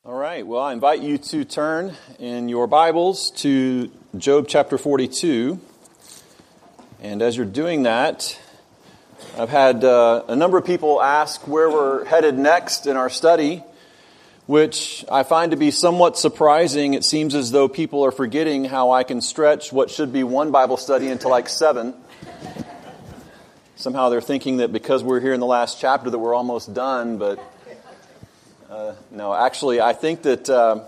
All right, well, I invite you to turn in your Bibles to Job chapter 42. And as you're doing that, I've had a number of people ask where we're headed next in our study, which I find to be somewhat surprising. It seems as though people are forgetting how I can stretch what should be one Bible study into like 7. Somehow they're thinking that because we're here in the last chapter that we're almost done, but no, actually, I think that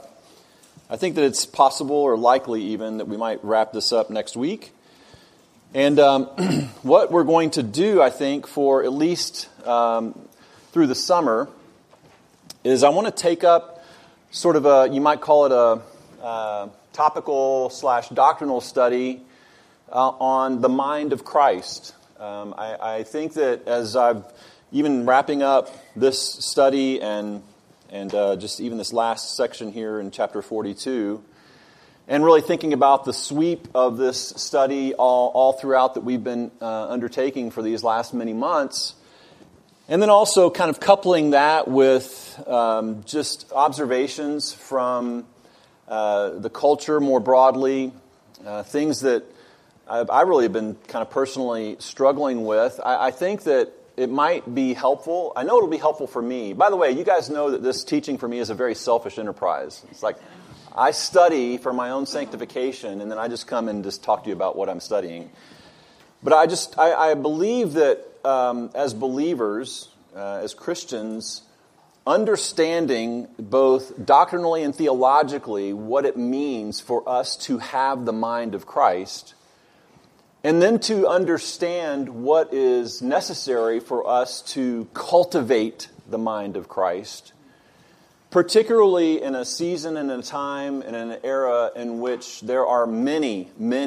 it's possible or likely even that we might wrap this up next week. And what we're going to do, I think, for at least through the summer, is I want to take up sort of you might call it a topical / doctrinal study on the mind of Christ. I think that as I've even wrapping up this study and just even this last section here in chapter 42, and really thinking about the sweep of this study all throughout that we've been undertaking for these last many months, and then also kind of coupling that with just observations from the culture more broadly, things that I really have been kind of personally struggling with. I think that it might be helpful. I know it'll be helpful for me. By the way, you guys know that this teaching for me is a very selfish enterprise. It's like I study for my own sanctification, and then I just come and just talk to you about what I'm studying. But I believe that as believers, as Christians, understanding both doctrinally and theologically what it means for us to have the mind of Christ, and then to understand what is necessary for us to cultivate the mind of Christ, particularly in a season and a time and an era in which there are many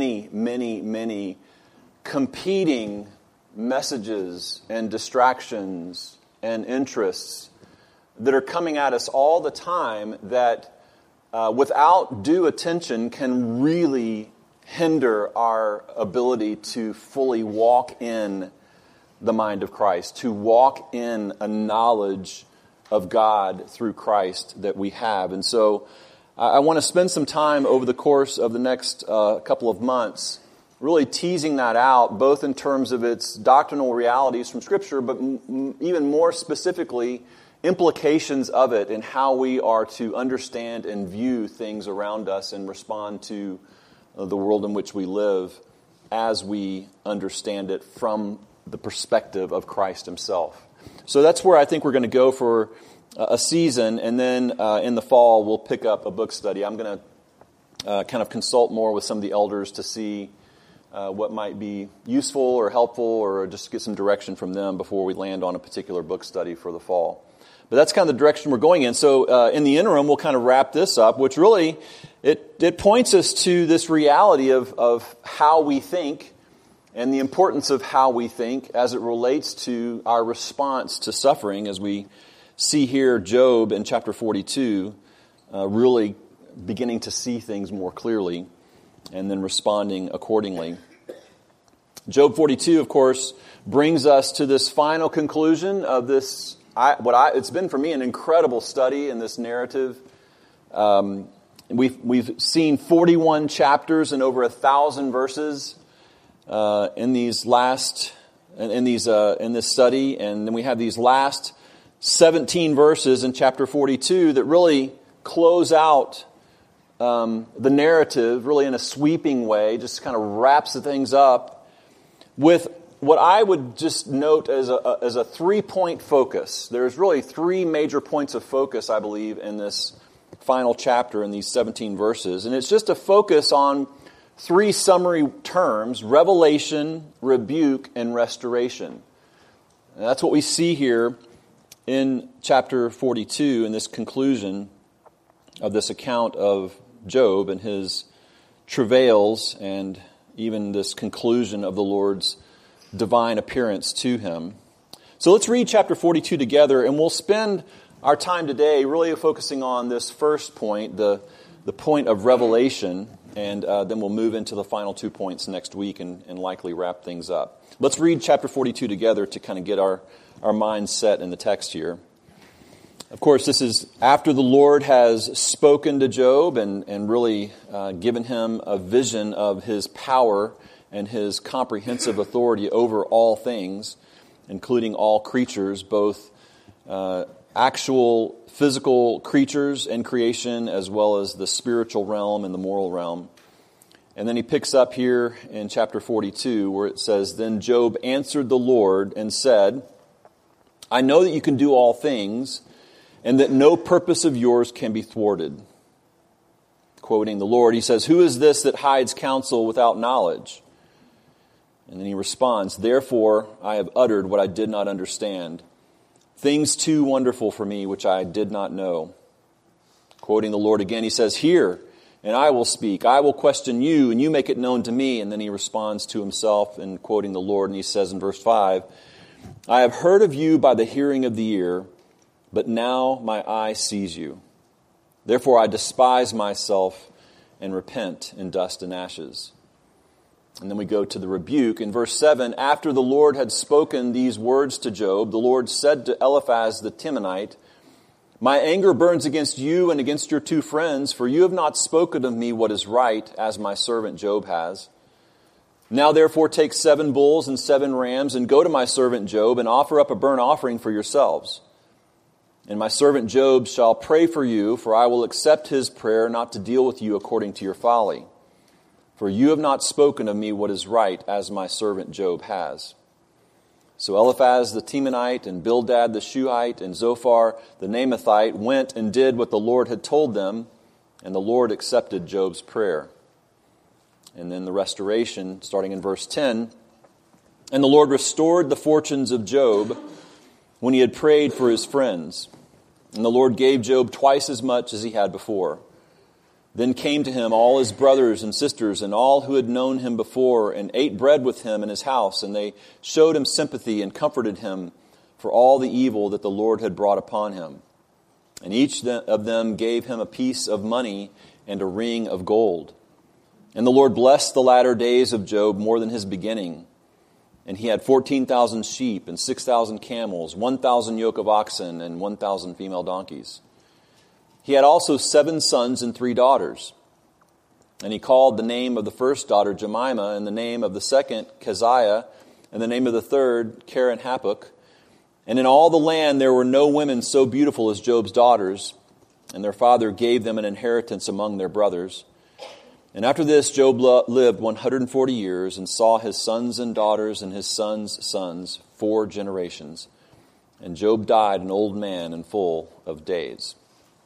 competing messages and distractions and interests that are coming at us all the time that without due attention can really hinder our ability to fully walk in the mind of Christ, to walk in a knowledge of God through Christ that we have. And so I want to spend some time over the course of the next couple of months really teasing that out, both in terms of its doctrinal realities from Scripture, but even more specifically, implications of it and how we are to understand and view things around us and respond to the world in which we live as we understand it from the perspective of Christ himself. So that's where I think we're going to go for a season, and then in the fall we'll pick up a book study. I'm going to kind of consult more with some of the elders to see what might be useful or helpful, or just get some direction from them before we land on a particular book study for the fall. But that's kind of the direction we're going in. So in the interim, we'll kind of wrap this up, which really, it points us to this reality of how we think and the importance of how we think as it relates to our response to suffering, as we see here Job in chapter 42 really beginning to see things more clearly and then responding accordingly. Job 42, of course, brings us to this final conclusion of this. It's been for me an incredible study in this narrative. We've seen 41 chapters and over 1,000 verses in this study, and then we have these last 17 verses in chapter 42 that really close out the narrative, really in a sweeping way, just kind of wraps the things up with what I would just note as a 3-point focus. There's really 3 major points of focus, I believe, in this final chapter in these 17 verses. And it's just a focus on 3 summary terms: revelation, rebuke, and restoration. And that's what we see here in chapter 42 in this conclusion of this account of Job and his travails, and even this conclusion of the Lord's divine appearance to him. So let's read chapter 42 together, and we'll spend our time today really focusing on this first point, the point of revelation, and then we'll move into the final 2 points next week and likely wrap things up. Let's read chapter 42 together to kind of get our minds set in the text here. Of course, this is after the Lord has spoken to Job and really given him a vision of his power and his comprehensive authority over all things, including all creatures, both actual physical creatures and creation, as well as the spiritual realm and the moral realm. And then he picks up here in chapter 42 where it says, "Then Job answered the Lord and said, I know that you can do all things, and that no purpose of yours can be thwarted." Quoting the Lord, he says, "Who is this that hides counsel without knowledge?" And then he responds, "Therefore I have uttered what I did not understand, things too wonderful for me which I did not know." Quoting the Lord again, he says, "Hear, and I will speak. I will question you, and you make it known to me." And then he responds to himself in quoting the Lord, and he says in verse 5, "I have heard of you by the hearing of the ear, but now my eye sees you. Therefore I despise myself and repent in dust and ashes." And then we go to the rebuke. In verse 7, after the Lord had spoken these words to Job, the Lord said to Eliphaz the Temanite, "My anger burns against you and against your two friends, for you have not spoken of me what is right, as my servant Job has. Now therefore take 7 bulls and 7 rams, and go to my servant Job, and offer up a burnt offering for yourselves. And my servant Job shall pray for you, for I will accept his prayer not to deal with you according to your folly. For you have not spoken of me what is right, as my servant Job has." So Eliphaz the Temanite and Bildad the Shuhite and Zophar the Naamathite went and did what the Lord had told them, and the Lord accepted Job's prayer. And then the restoration, starting in verse 10, "And the Lord restored the fortunes of Job when he had prayed for his friends. And the Lord gave Job twice as much as he had before. Then came to him all his brothers and sisters and all who had known him before, and ate bread with him in his house, and they showed him sympathy and comforted him for all the evil that the Lord had brought upon him. And each of them gave him a piece of money and a ring of gold. And the Lord blessed the latter days of Job more than his beginning. And he had 14,000 sheep and 6,000 camels, 1,000 yoke of oxen, and 1,000 female donkeys. He had also 7 sons and 3 daughters. And he called the name of the first daughter Jemimah, and the name of the second Keziah, and the name of the third Keren-Happuch. And in all the land there were no women so beautiful as Job's daughters, and their father gave them an inheritance among their brothers. And after this Job lived 140 years, and saw his sons and daughters and his sons' sons 4 generations. And Job died an old man and full of days.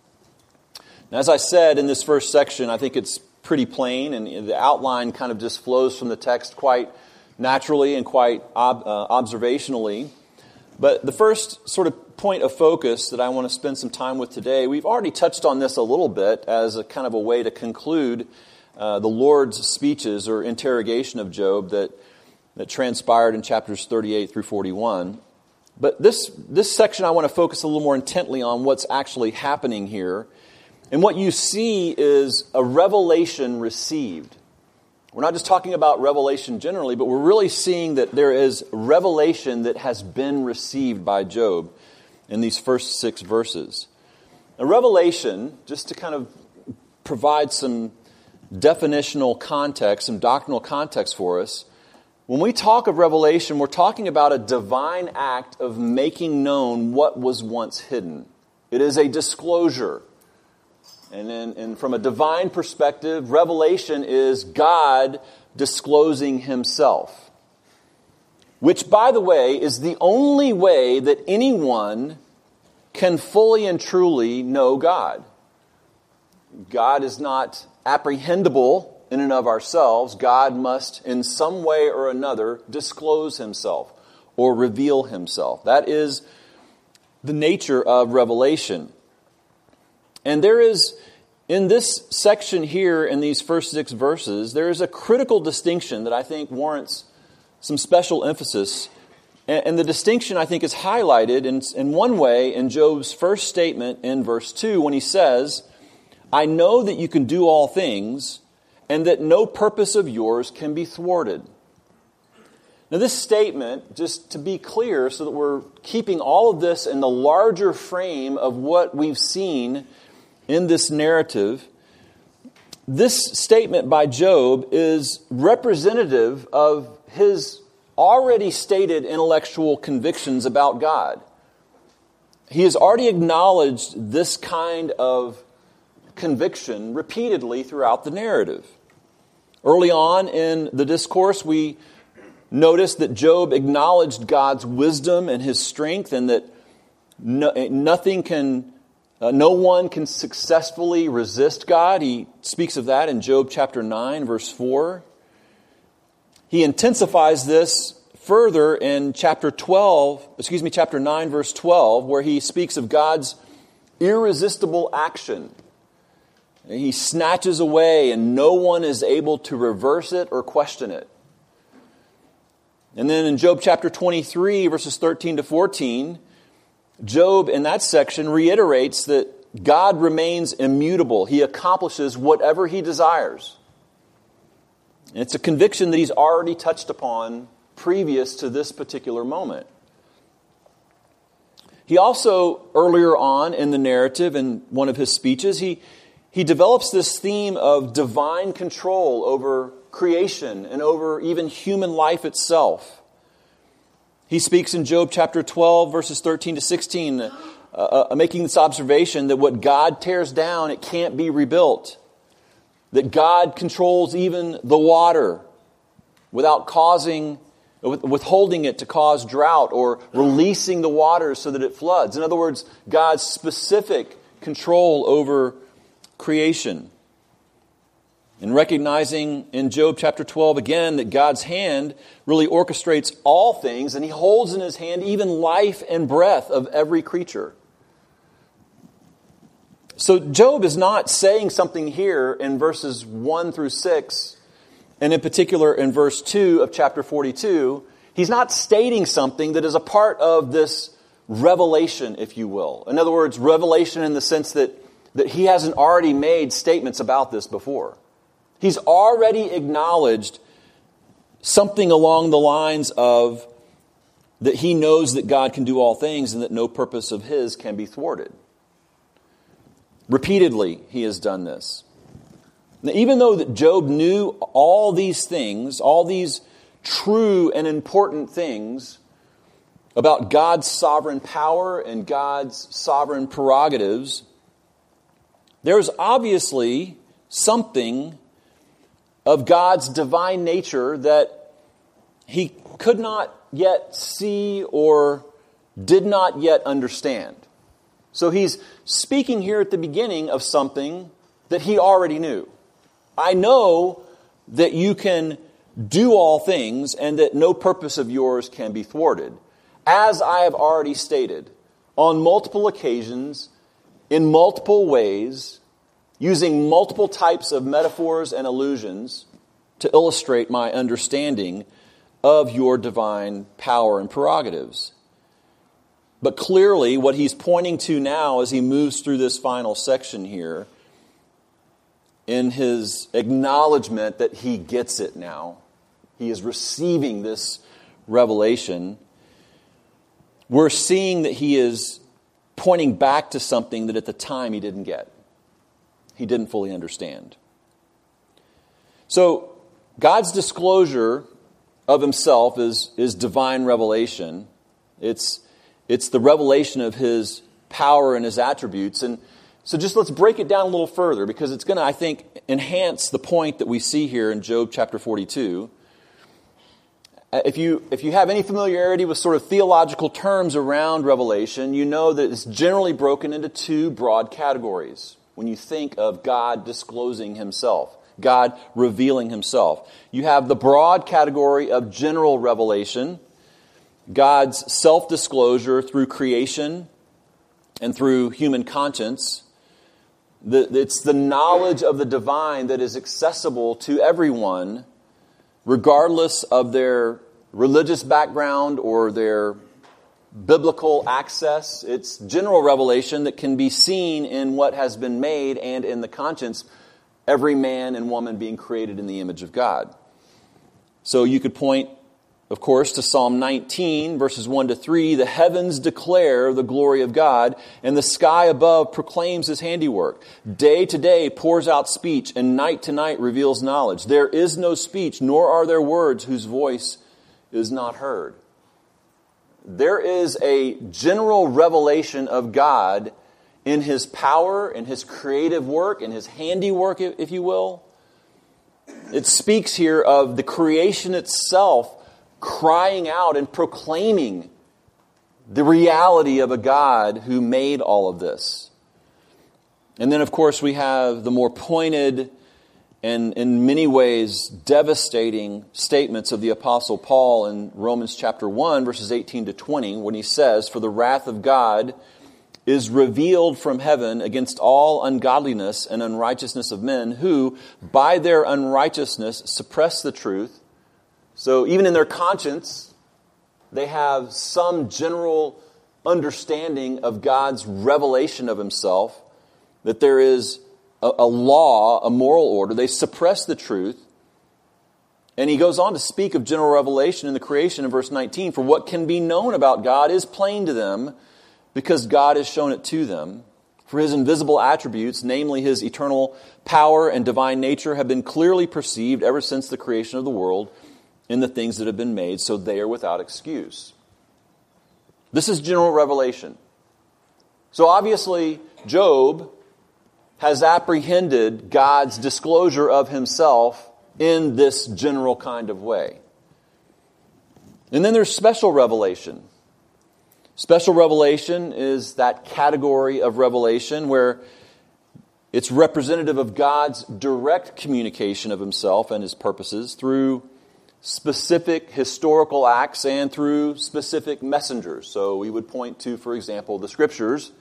Now, as I said in this first section, I think it's pretty plain, and the outline kind of just flows from the text quite naturally and quite observationally. But the first sort of point of focus that I want to spend some time with today, we've already touched on this a little bit as a kind of a way to conclude the Lord's speeches or interrogation of Job that transpired in chapters 38 through 41. But this section I want to focus a little more intently on what's actually happening here. And what you see is a revelation received. We're not just talking about revelation generally, but we're really seeing that there is revelation that has been received by Job in these first 6 verses. A revelation, just to kind of provide some definitional context, some doctrinal context for us, when we talk of revelation, we're talking about a divine act of making known what was once hidden. It is a disclosure. And from a divine perspective, revelation is God disclosing himself. Which, by the way, is the only way that anyone can fully and truly know God. God is not apprehendable in and of ourselves. God must, in some way or another, disclose himself or reveal himself. That is the nature of revelation. And there is, in this section here, in these first 6 verses, there is a critical distinction that I think warrants some special emphasis. And the distinction, I think, is highlighted in one way in Job's first statement in verse 2 when he says, "I know that you can do all things, and that no purpose of yours can be thwarted." Now this statement, just to be clear so that we're keeping all of this in the larger frame of what we've seen in this narrative, this statement by Job is representative of his already stated intellectual convictions about God. He has already acknowledged this kind of conviction repeatedly throughout the narrative. Early on in the discourse, we noticed that Job acknowledged God's wisdom and his strength, and that no one can successfully resist God. He speaks of that in Job chapter 9, verse 4. He intensifies this further in chapter 9, verse 12, where he speaks of God's irresistible action. He snatches away, and no one is able to reverse it or question it. And then in Job chapter 23, verses 13 to 14, Job in that section reiterates that God remains immutable. He accomplishes whatever he desires. And it's a conviction that he's already touched upon previous to this particular moment. He also, earlier on in the narrative, in one of his speeches, he develops this theme of divine control over creation and over even human life itself. He speaks in Job chapter 12, verses 13 to 16, making this observation that what God tears down, it can't be rebuilt. That God controls even the water without withholding it to cause drought or releasing the waters so that it floods. In other words, God's specific control over creation. And recognizing in Job chapter 12 again that God's hand really orchestrates all things, and he holds in his hand even life and breath of every creature. So Job is not saying something here in verses 1 through 6, and in particular in verse 2 of chapter 42. He's not stating something that is a part of this revelation, if you will. In other words, revelation in the sense that he hasn't already made statements about this before. He's already acknowledged something along the lines of that he knows that God can do all things and that no purpose of his can be thwarted. Repeatedly, he has done this. Now, even though that Job knew all these things, all these true and important things about God's sovereign power and God's sovereign prerogatives, there's obviously something of God's divine nature that he could not yet see or did not yet understand. So he's speaking here at the beginning of something that he already knew. I know that you can do all things and that no purpose of yours can be thwarted. As I have already stated, on multiple occasions, in multiple ways, using multiple types of metaphors and allusions to illustrate my understanding of your divine power and prerogatives. But clearly, what he's pointing to now as he moves through this final section here, in his acknowledgement that he gets it now, he is receiving this revelation, we're seeing that he is pointing back to something that at the time he didn't get. He didn't fully understand. So, God's disclosure of himself is divine revelation. It's the revelation of his power and his attributes. And so just let's break it down a little further, because it's going to, I think, enhance the point that we see here in Job chapter 42. If you have any familiarity with sort of theological terms around revelation, you know that it's generally broken into two broad categories when you think of God disclosing himself, God revealing himself. You have the broad category of general revelation, God's self-disclosure through creation and through human conscience. It's the knowledge of the divine that is accessible to everyone, regardless of their religious background or their biblical access. It's general revelation that can be seen in what has been made and in the conscience, every man and woman being created in the image of God. So you could point of course, to Psalm 19, verses 1 to 3, the heavens declare the glory of God, and the sky above proclaims his handiwork. Day to day pours out speech, and night to night reveals knowledge. There is no speech, nor are there words whose voice is not heard. There is a general revelation of God in his power, in his creative work, in his handiwork, if you will. It speaks here of the creation itself crying out and proclaiming the reality of a God who made all of this. And then, of course, we have the more pointed and in many ways devastating statements of the Apostle Paul in Romans chapter 1, verses 18 to 20, when he says, "For the wrath of God is revealed from heaven against all ungodliness and unrighteousness of men who, by their unrighteousness, suppress the truth." So even in their conscience, they have some general understanding of God's revelation of himself, that there is a law, a moral order. They suppress the truth. And he goes on to speak of general revelation in the creation in verse 19. "For what can be known about God is plain to them, because God has shown it to them. For his invisible attributes, namely his eternal power and divine nature, have been clearly perceived ever since the creation of the world in the things that have been made, so they are without excuse." This is general revelation. So obviously, Job has apprehended God's disclosure of himself in this general kind of way. And then there's special revelation. Special revelation is that category of revelation where it's representative of God's direct communication of himself and his purposes through specific historical acts and through specific messengers. So we would point to, for example, the Scriptures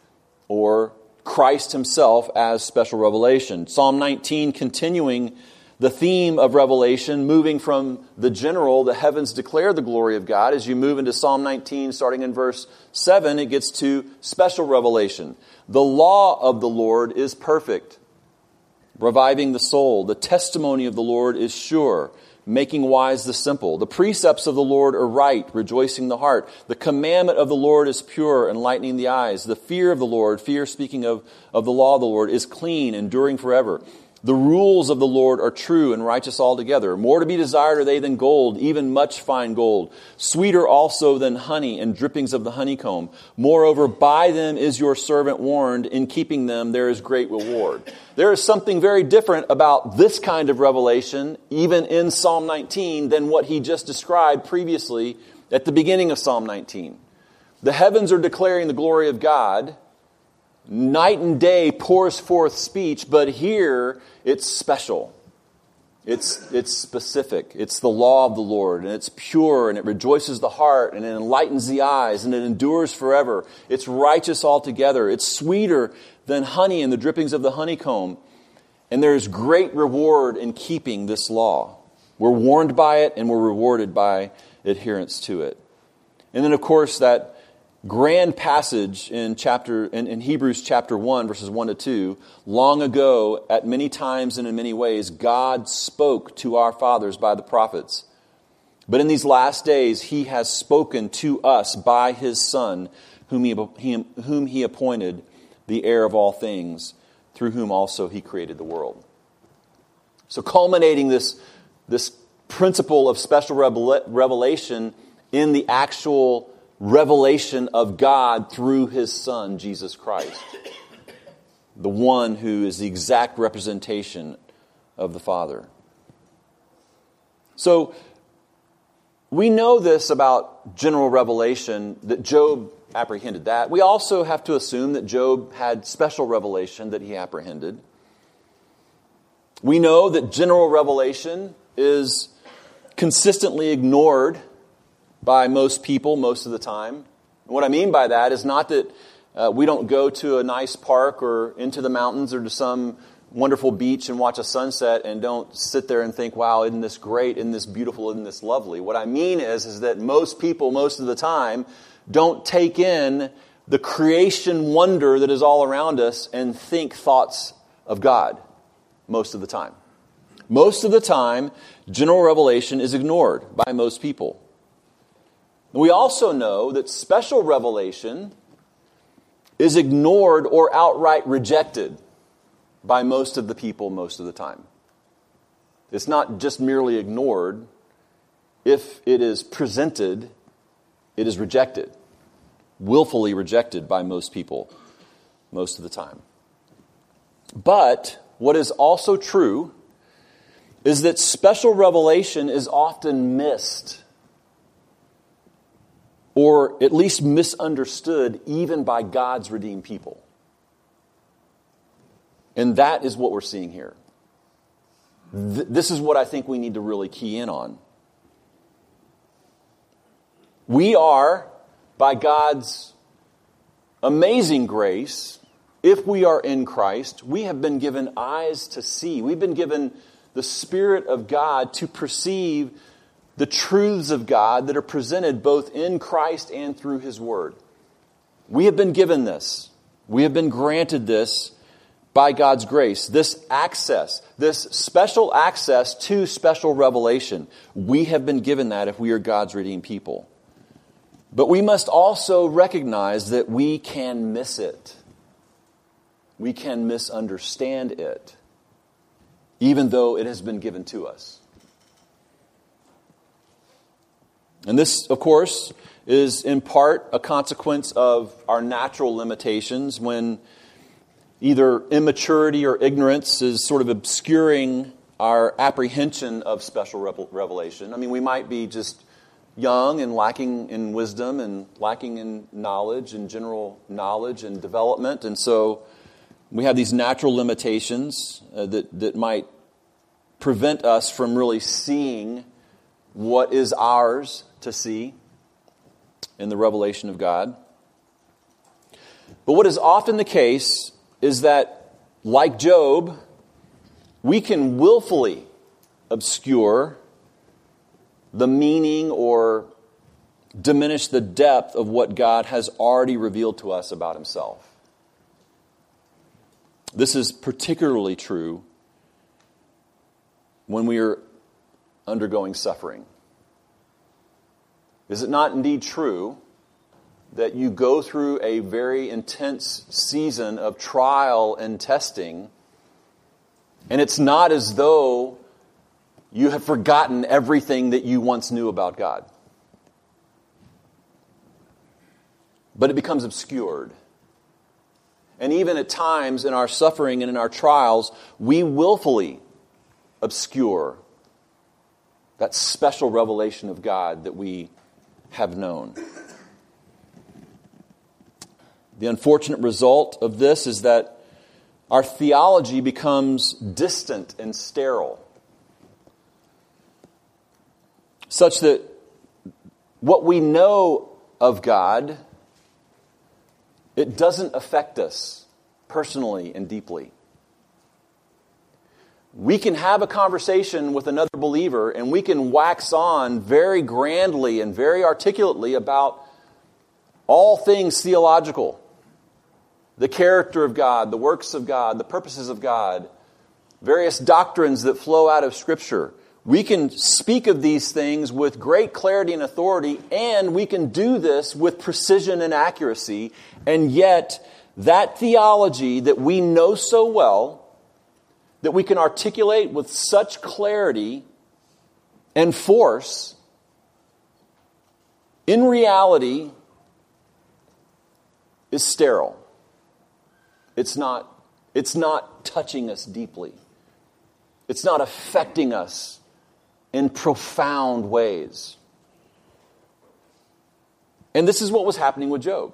or Christ himself as special revelation. Psalm 19 continuing the theme of revelation, moving from the general, the heavens declare the glory of God. As you move into Psalm 19, starting in verse 7, it gets to special revelation. "The law of the Lord is perfect, reviving the soul. The testimony of the Lord is sure, making wise the simple. The precepts of the Lord are right, rejoicing the heart. The commandment of the Lord is pure, enlightening the eyes. The fear of the Lord," fear speaking of the law of the Lord, "is clean, enduring forever. The rules of the Lord are true and righteous altogether. More to be desired are they than gold, even much fine gold. Sweeter also than honey and drippings of the honeycomb. Moreover, by them is your servant warned. In keeping them there is great reward." There is something very different about this kind of revelation, even in Psalm 19, than what he just described previously at the beginning of Psalm 19. The heavens are declaring the glory of God. Night and day pours forth speech, but here it's special. It's specific. It's the law of the Lord, and it's pure, and it rejoices the heart, and it enlightens the eyes, and it endures forever. It's righteous altogether. It's sweeter than honey and the drippings of the honeycomb. And there is great reward in keeping this law. We're warned by it, and we're rewarded by adherence to it. And then, of course, that grand passage in Hebrews chapter 1, verses 1 to 2, long ago, at many times and in many ways, God spoke to our fathers by the prophets. But in these last days, he has spoken to us by his Son, whom he appointed the heir of all things, through whom also he created the world. So culminating this principle of special revelation in the actual revelation of God through his Son, Jesus Christ, the one who is the exact representation of the Father. So we know this about general revelation, that Job apprehended that. We also have to assume that Job had special revelation that he apprehended. We know that general revelation is consistently ignored by most people most of the time. And what I mean by that is not that we don't go to a nice park or into the mountains or to some wonderful beach and watch a sunset and don't sit there and think, wow, isn't this great, isn't this beautiful, isn't this lovely. What I mean is that most people most of the time don't take in the creation wonder that is all around us and think thoughts of God most of the time. Most of the time, general revelation is ignored by most people. We also know that special revelation is ignored or outright rejected by most of the people most of the time. It's not just merely ignored. If it is presented, it is rejected, willfully rejected by most people most of the time. But what is also true is that special revelation is often missed, or at least misunderstood, even by God's redeemed people. And that is what we're seeing here. This is what I think we need to really key in on. We are, by God's amazing grace, if we are in Christ, we have been given eyes to see. We've been given the Spirit of God to perceive the truths of God that are presented both in Christ and through His Word. We have been given this. We have been granted this by God's grace. This access, this special access to special revelation. We have been given that if we are God's redeemed people. But we must also recognize that we can miss it. We can misunderstand it, even though it has been given to us. And this, of course, is in part a consequence of our natural limitations when either immaturity or ignorance is sort of obscuring our apprehension of special revelation. I mean, we might be just young and lacking in wisdom and lacking in knowledge and general knowledge and development. And so we have these natural limitations that might prevent us from really seeing what is ours to see in the revelation of God. But what is often the case is that, like Job, we can willfully obscure the meaning or diminish the depth of what God has already revealed to us about Himself. This is particularly true when we are undergoing suffering. Is it not indeed true that you go through a very intense season of trial and testing, and it's not as though you have forgotten everything that you once knew about God, but it becomes obscured? And even at times in our suffering and in our trials, we willfully obscure that special revelation of God that we have known. The unfortunate result of this is that our theology becomes distant and sterile, such that what we know of God, it doesn't affect us personally and deeply. We can have a conversation with another believer and we can wax on very grandly and very articulately about all things theological. The character of God, the works of God, the purposes of God, various doctrines that flow out of Scripture. We can speak of these things with great clarity and authority, and we can do this with precision and accuracy, and yet that theology that we know so well, that we can articulate with such clarity and force, in reality is sterile. It's not touching us deeply. It's not affecting us in profound ways. And this is what was happening with Job.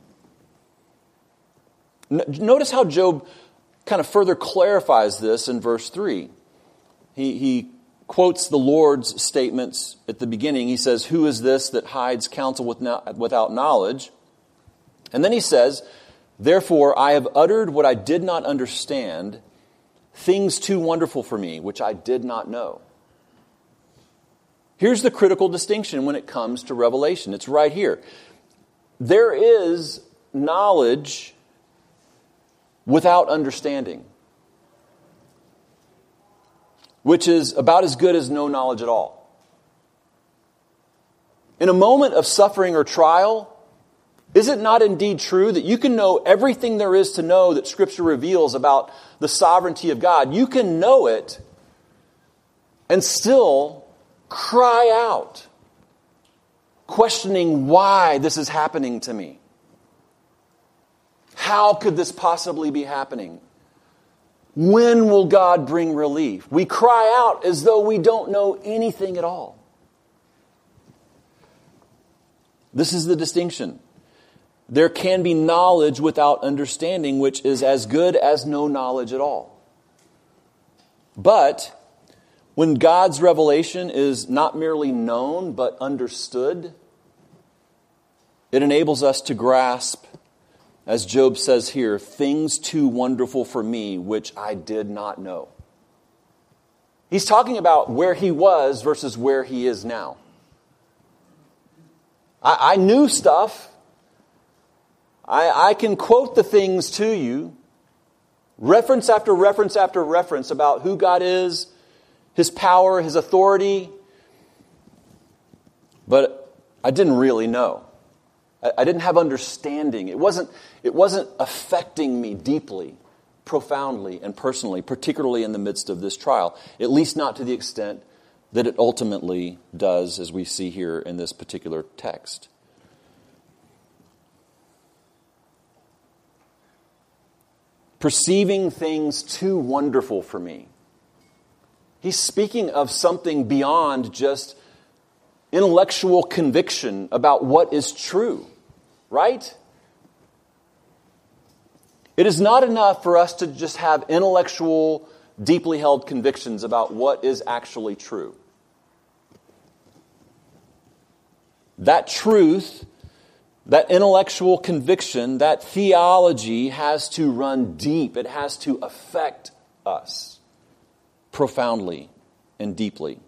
Notice how Job kind of further clarifies this in verse 3. He quotes the Lord's statements at the beginning. He says, "Who is this that hides counsel without knowledge?" And then he says, "Therefore I have uttered what I did not understand, things too wonderful for me, which I did not know." Here's the critical distinction when it comes to revelation. It's right here. There is knowledge without understanding. which is about as good as no knowledge at all. In a moment of suffering or trial, is it not indeed true that you can know everything there is to know that Scripture reveals about the sovereignty of God? You can know it and still cry out, questioning why this is happening to me. How could this possibly be happening? When will God bring relief? We cry out as though we don't know anything at all. This is the distinction. There can be knowledge without understanding, which is as good as no knowledge at all. But when God's revelation is not merely known, but understood, it enables us to grasp, as Job says here, things too wonderful for me, which I did not know. He's talking about where he was versus where he is now. I knew stuff. I can quote the things to you, reference after reference after reference about who God is, His power, His authority. But I didn't really know. I didn't have understanding. It wasn't affecting me deeply, profoundly, and personally, particularly in the midst of this trial. At least not to the extent that it ultimately does, as we see here in this particular text. Perceiving things too wonderful for me. He's speaking of something beyond just intellectual conviction about what is true, right? It is not enough for us to just have intellectual, deeply held convictions about what is actually true. That truth, that intellectual conviction, that theology has to run deep. It has to affect us profoundly and deeply.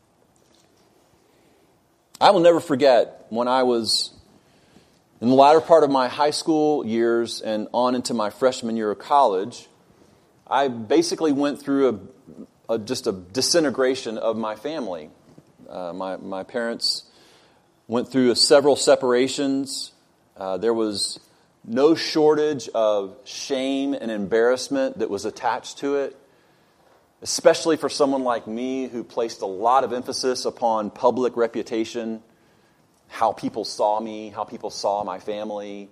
I will never forget when I was in the latter part of my high school years and on into my freshman year of college. I basically went through just a disintegration of my family. My parents went through several separations. There was no shortage of shame and embarrassment that was attached to it, especially for someone like me who placed a lot of emphasis upon public reputation, how people saw me, how people saw my family,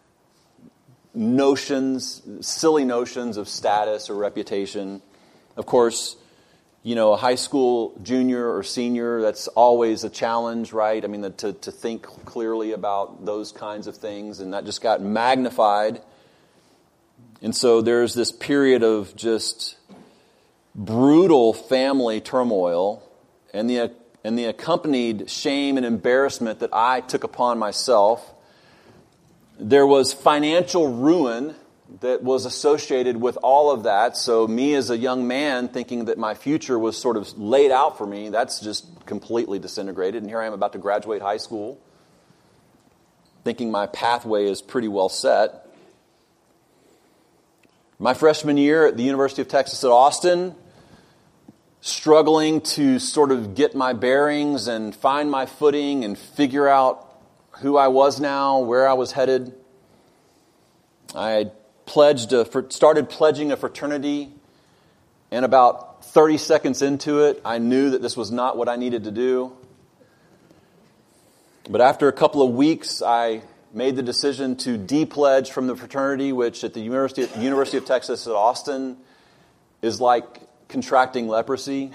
silly notions of status or reputation. Of course, a high school junior or senior, that's always a challenge, right? I mean, to think clearly about those kinds of things, and that just got magnified. And so there's this period of just brutal family turmoil and the accompanied shame and embarrassment that I took upon myself. There was financial ruin that was associated with all of that. So me as a young man thinking that my future was sort of laid out for me, that's just completely disintegrated. And here I am about to graduate high school, thinking my pathway is pretty well set. My freshman year at the University of Texas at Austin, struggling to sort of get my bearings and find my footing and figure out who I was now, where I was headed. I started pledging a fraternity, and about 30 seconds into it, I knew that this was not what I needed to do. But after a couple of weeks, I made the decision to de-pledge from the fraternity, which at the University of Texas at Austin is like contracting leprosy.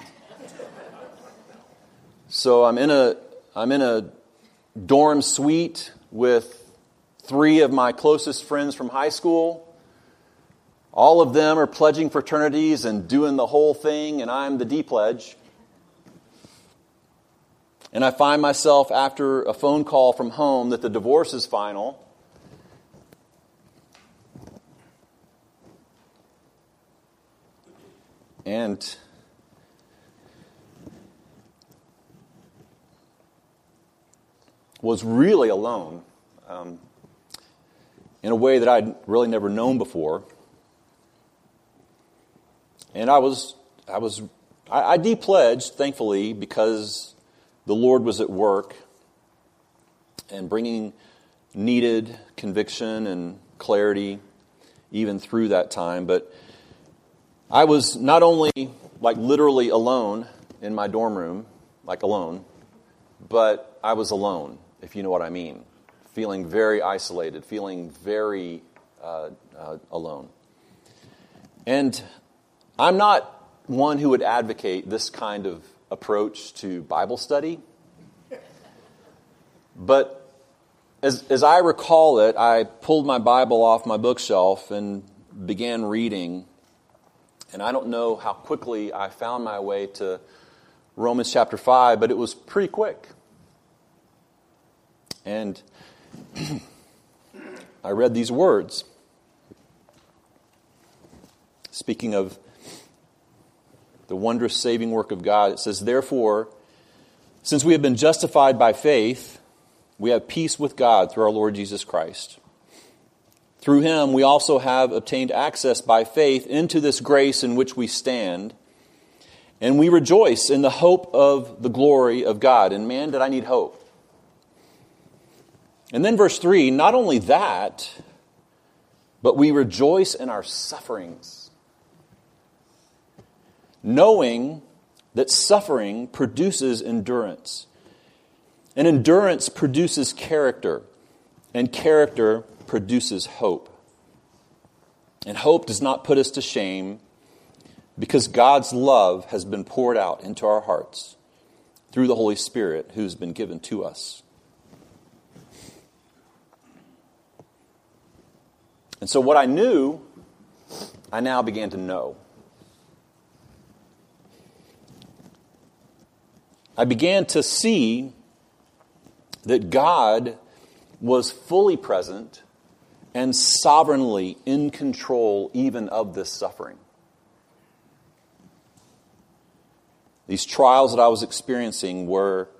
So I'm in a dorm suite with 3 of my closest friends from high school. All of them are pledging fraternities and doing the whole thing, and I'm the de-pledge. And I find myself after a phone call from home that the divorce is final. And was really alone in a way that I'd really never known before. And I was I de-pledged, thankfully, because the Lord was at work and bringing needed conviction and clarity even through that time. But I was not only like literally alone in my dorm room, like alone, but I was alone, if you know what I mean. Feeling very isolated, feeling very alone. And I'm not one who would advocate this kind of approach to Bible study. But as I recall it, I pulled my Bible off my bookshelf and began reading. And I don't know how quickly I found my way to Romans chapter 5, but it was pretty quick. And I read these words. Speaking of the wondrous saving work of God, it says, "Therefore, since we have been justified by faith, we have peace with God through our Lord Jesus Christ. Through him we also have obtained access by faith into this grace in which we stand, and we rejoice in the hope of the glory of God." And man, did I need hope. And then verse 3, not only that, but we rejoice in our sufferings, knowing that suffering produces endurance. And endurance produces character, and character produces hope. And hope does not put us to shame, because God's love has been poured out into our hearts through the Holy Spirit who's been given to us. And so what I knew, I now began to know. I began to see that God was fully present and sovereignly in control even of this suffering. These trials that I was experiencing were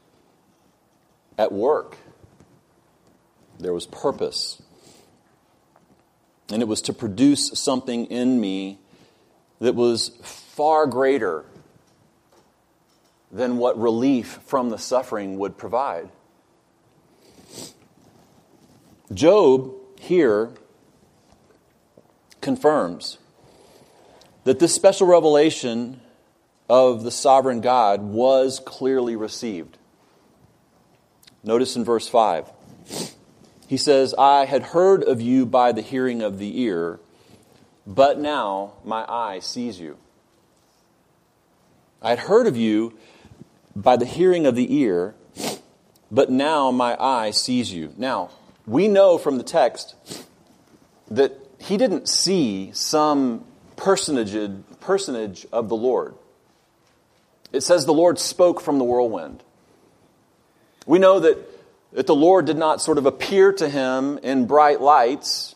at work. There was purpose. And it was to produce something in me that was far greater than what relief from the suffering would provide. Job here confirms that this special revelation of the sovereign God was clearly received. Notice in verse 5. He says, "I had heard of you by the hearing of the ear, but now my eye sees you." I had heard of you by the hearing of the ear, but now my eye sees you. Now, we know from the text that he didn't see some personage of the Lord. It says the Lord spoke from the whirlwind. We know that the Lord did not sort of appear to him in bright lights,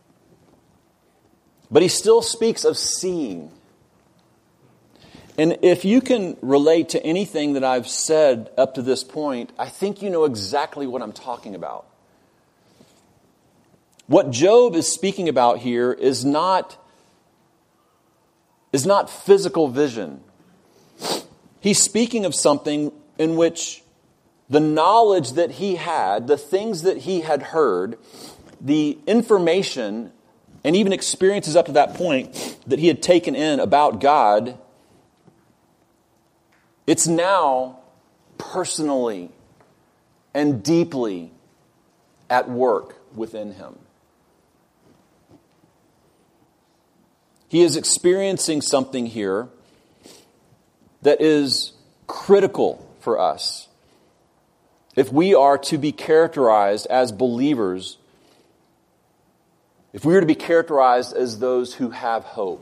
but he still speaks of seeing. And if you can relate to anything that I've said up to this point, I think you know exactly what I'm talking about. What Job is speaking about here is not physical vision. He's speaking of something in which the knowledge that he had, the things that he had heard, the information, and even experiences up to that point that he had taken in about God, it's now personally and deeply at work within him. He is experiencing something here that is critical for us if we are to be characterized as believers, if we are to be characterized as those who have hope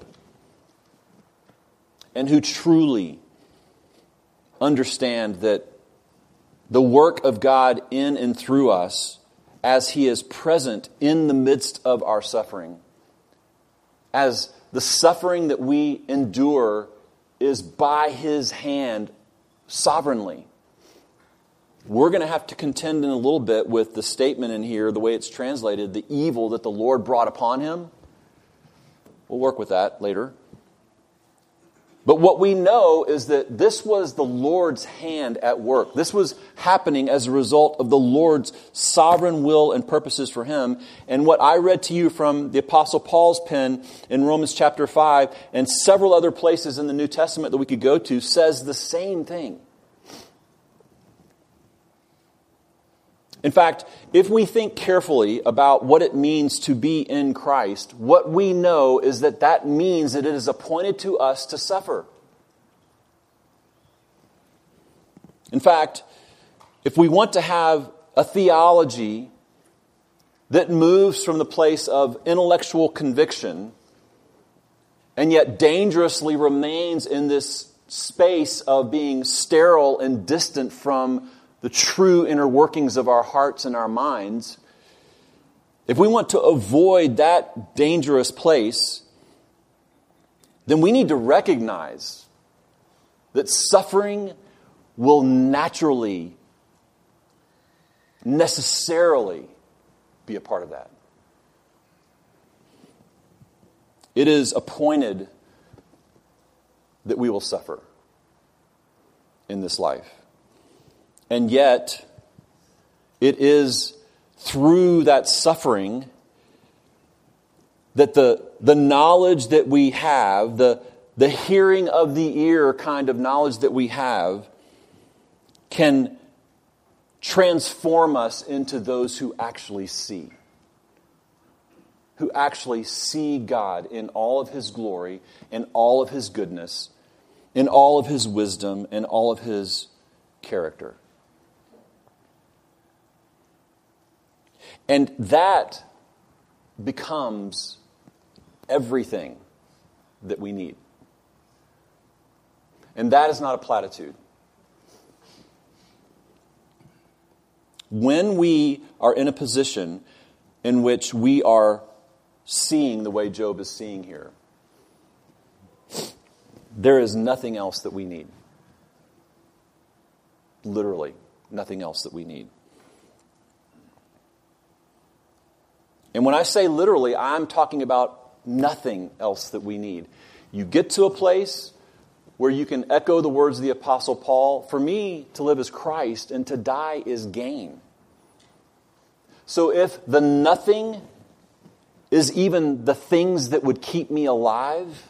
and who truly understand that the work of God in and through us, as he is present in the midst of our suffering, as the suffering that we endure is by his hand sovereignly. We're going to have to contend in a little bit with the statement in here, the way it's translated, the evil that the Lord brought upon him. We'll work with that later. But what we know is that this was the Lord's hand at work. This was happening as a result of the Lord's sovereign will and purposes for him. And what I read to you from the Apostle Paul's pen in Romans chapter 5 and several other places in the New Testament that we could go to says the same thing. In fact, if we think carefully about what it means to be in Christ, what we know is that that means that it is appointed to us to suffer. In fact, if we want to have a theology that moves from the place of intellectual conviction and yet dangerously remains in this space of being sterile and distant from the true inner workings of our hearts and our minds, if we want to avoid that dangerous place, then we need to recognize that suffering will naturally, necessarily be a part of that. It is appointed that we will suffer in this life. And yet, it is through that suffering that the knowledge that we have, the hearing of the ear kind of knowledge that we have, can transform us into those who actually see. Who actually see God in all of His glory, in all of His goodness, in all of His wisdom, and all of His character. And that becomes everything that we need. And that is not a platitude. When we are in a position in which we are seeing the way Job is seeing here, there is nothing else that we need. Literally, nothing else that we need. And when I say literally, I'm talking about nothing else that we need. You get to a place where you can echo the words of the Apostle Paul, for me to live is Christ and to die is gain. So if the nothing is even the things that would keep me alive,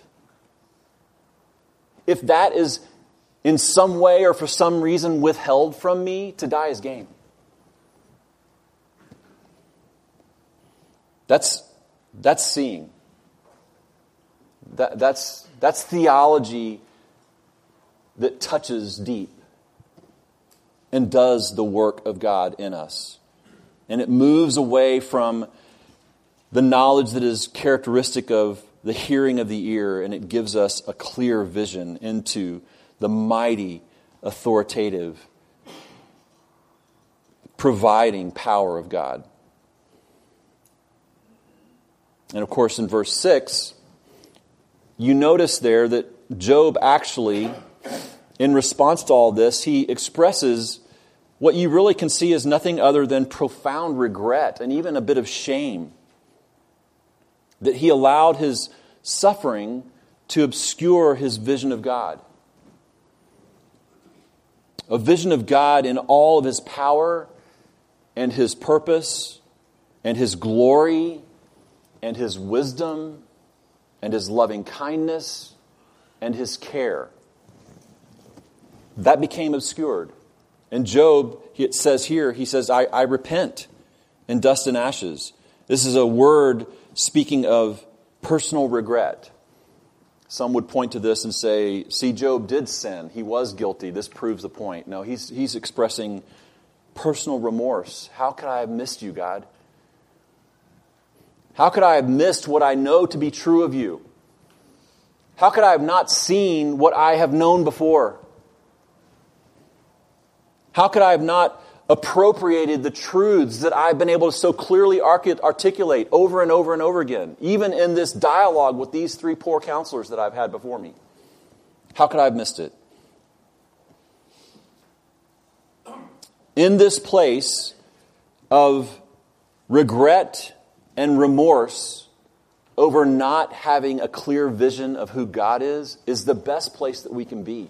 if that is in some way or for some reason withheld from me, to die is gain. That's seeing. That's theology that touches deep and does the work of God in us. And it moves away from the knowledge that is characteristic of the hearing of the ear, and it gives us a clear vision into the mighty, authoritative, providing power of God. And of course, in verse 6, you notice there that Job actually, in response to all this, he expresses what you really can see as nothing other than profound regret and even a bit of shame that he allowed his suffering to obscure his vision of God. A vision of God in all of His power and His purpose and His glory and His wisdom and His loving kindness and His care. That became obscured. And Job, it says here, he says, I repent in dust and ashes. This is a word speaking of personal regret. Some would point to this and say, see, Job did sin. He was guilty. This proves the point. No, he's expressing personal remorse. How could I have missed you, God? How could I have missed what I know to be true of you? How could I have not seen what I have known before? How could I have not appropriated the truths that I've been able to so clearly articulate over and over and over again, even in this dialogue with these three poor counselors that I've had before me? How could I have missed it? In this place of regret and remorse, over not having a clear vision of who God is the best place that we can be.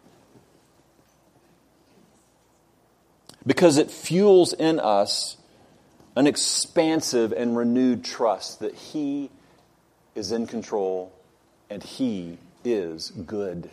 Because it fuels in us an expansive and renewed trust that He is in control and He is good.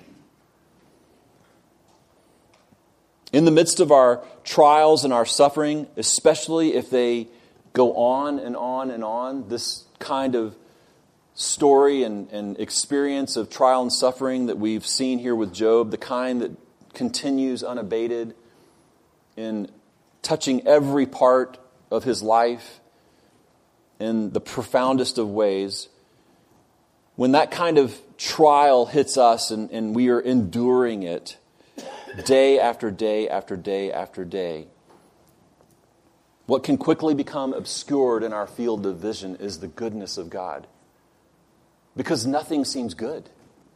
In the midst of our trials and our suffering, especially if they go on and on and on, this kind of story and experience of trial and suffering that we've seen here with Job, the kind that continues unabated in touching every part of his life in the profoundest of ways, when that kind of trial hits us and we are enduring it day after day after day after day, what can quickly become obscured in our field of vision is the goodness of God. Because nothing seems good.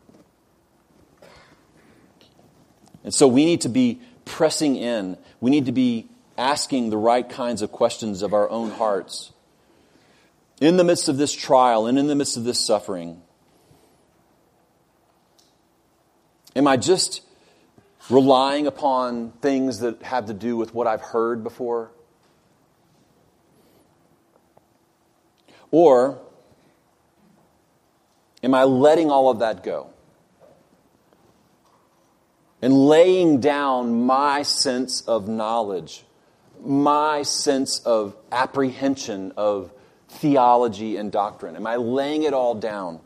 And so we need to be pressing in. We need to be asking the right kinds of questions of our own hearts. In the midst of this trial and in the midst of this suffering, am I just relying upon things that have to do with what I've heard before? Or am I letting all of that go? And laying down my sense of knowledge, my sense of apprehension of theology and doctrine? Am I laying it all down?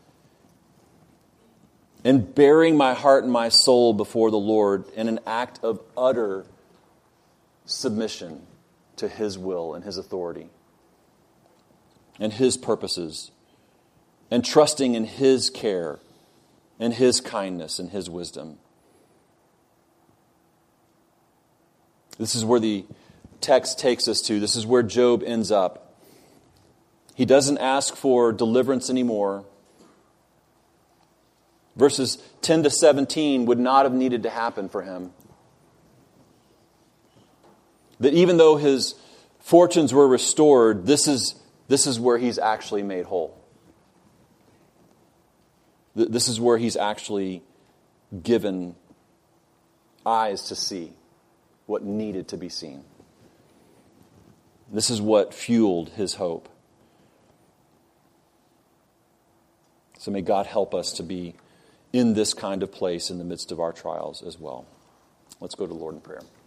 And bearing my heart and my soul before the Lord in an act of utter submission to His will and His authority and His purposes, and trusting in His care and His kindness and His wisdom. This is where the text takes us to. This is where Job ends up. He doesn't ask for deliverance anymore. Verses 10 to 17 would not have needed to happen for him. That even though his fortunes were restored, this is where he's actually made whole. This is where he's actually given eyes to see what needed to be seen. This is what fueled his hope. So may God help us to be in this kind of place in the midst of our trials as well. Let's go to the Lord in prayer.